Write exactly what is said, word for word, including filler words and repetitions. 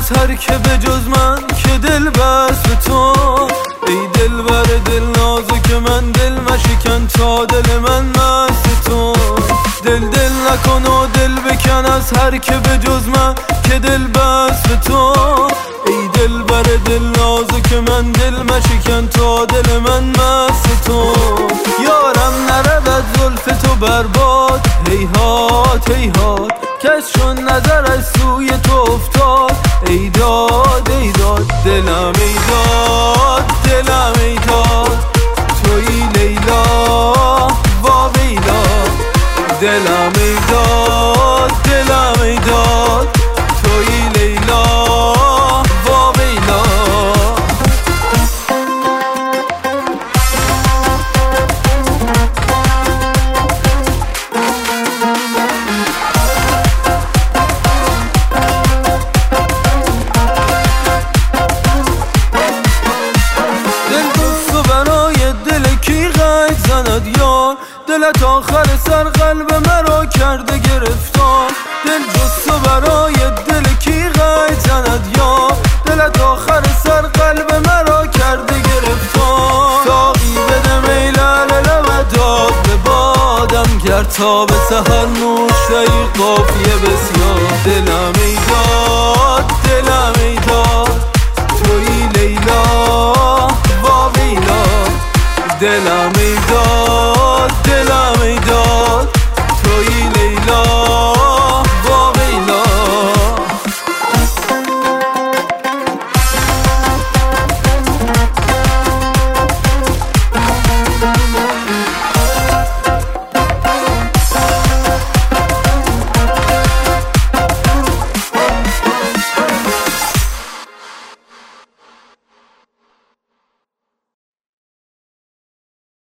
هر که به جز من که دل بست به تو. ای دل بر دل نازک من، دل مشکن تا دل من مست تو. دل دل نکن و دل بکن از هر که به جز من که دل بست به تو. ای دل بر دل نازک من، دل مشکن تا دل من مست تو. یارم نرود زلف تو برباد، هیهات هیهات کس چون نظرش سوی تو افتاد. ای داد ای داد دلم ای داد دلم ای داد تویی لیلا وا ویلا. دلم ای داد دلم ای داد تویی لیلا وا ویلا. دلت آخر سر قلب مرا کرده گرفتار. دل جز تو برای دل کی غیب زند یار. دلت آخر سر قلب مرا کرده گرفتار. ساقی بده می لعل لبت داد به بادم، گر تا به سحر نور